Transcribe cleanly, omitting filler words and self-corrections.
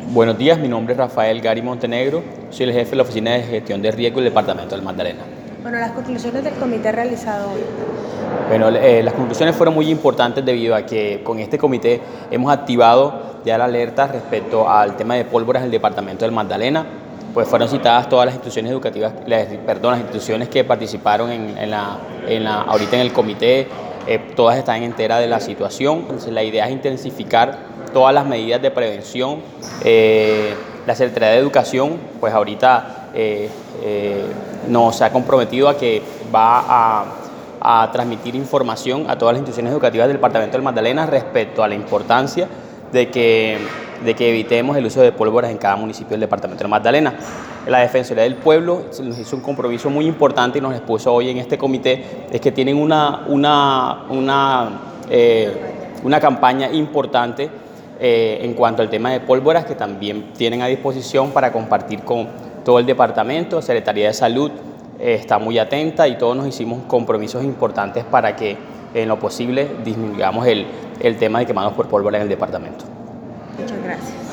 Buenos días, mi nombre es Rafael Gary Montenegro, soy el jefe de la Oficina de Gestión de Riesgo del Departamento del Magdalena. Bueno, las conclusiones del comité realizado hoy. Bueno, las conclusiones fueron muy importantes debido a que con este comité hemos activado ya la alerta respecto al tema de pólvoras del Departamento del Magdalena. Pues fueron citadas todas las instituciones educativas, las instituciones que participaron ahorita en el comité, todas están enteras de la situación. Entonces, la idea es intensificar todas las medidas de prevención. La Secretaría de Educación, pues ahorita nos ha comprometido a que va a transmitir información a todas las instituciones educativas del Departamento del Magdalena respecto a la importancia de que evitemos el uso de pólvoras en cada municipio del Departamento del Magdalena. La Defensoría del Pueblo nos hizo un compromiso muy importante y nos expuso hoy en este comité, es que tienen una campaña importante en cuanto al tema de pólvoras, que también tienen a disposición para compartir con todo el departamento. La Secretaría de Salud está muy atenta y todos nos hicimos compromisos importantes para que en lo posible disminuyamos el tema de quemados por pólvora en el departamento. Muchas gracias.